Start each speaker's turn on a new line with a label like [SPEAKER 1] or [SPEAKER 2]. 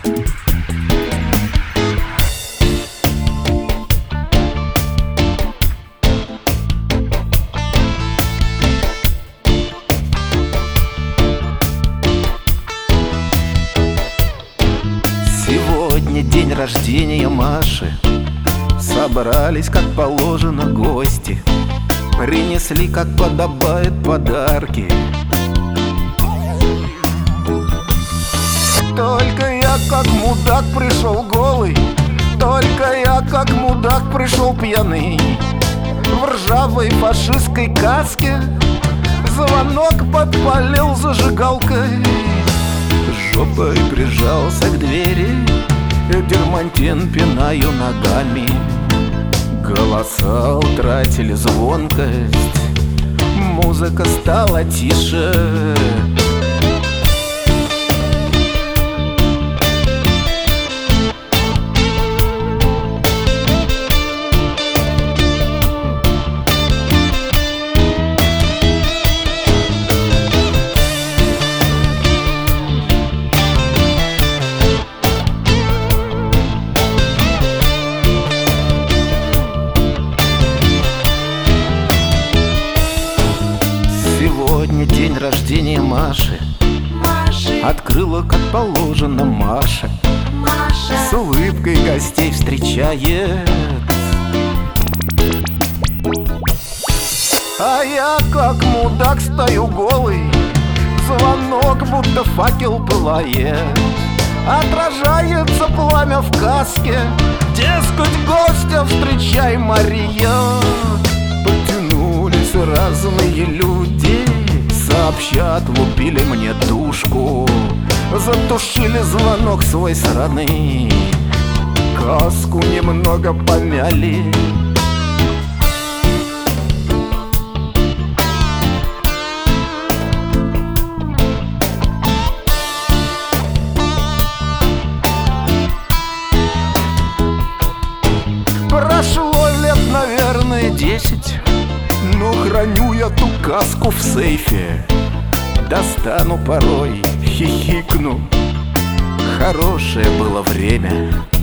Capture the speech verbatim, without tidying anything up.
[SPEAKER 1] Сегодня день рождения Маши. Собрались, как положено, гости. Принесли, как подобает, подарки. Только я, как мудак, пришел голый. Только я, как мудак, пришел пьяный. В ржавой фашистской каске звонок подпалил зажигалкой. Жопой прижался к двери, дермантин пинаю ногами. Голоса утратили звонкость, музыка стала тише. Сегодня день рождения Маши.
[SPEAKER 2] Маши.
[SPEAKER 1] Открыла, как положено, Маша.
[SPEAKER 2] Маша.
[SPEAKER 1] С улыбкой гостей встречает. А я, как мудак, стою голый. Звонок, будто факел пылает. Отражается пламя в каске. Дескать, гостя встречай, Мария. Потянулись разные люди, сообщат, лупили мне душку. Затушили звонок свой сраный, каску немного помяли. Прошло лет, наверное, десять, но храню я ту каску в сейфе. Достану порой, хихикну. Хорошее было время.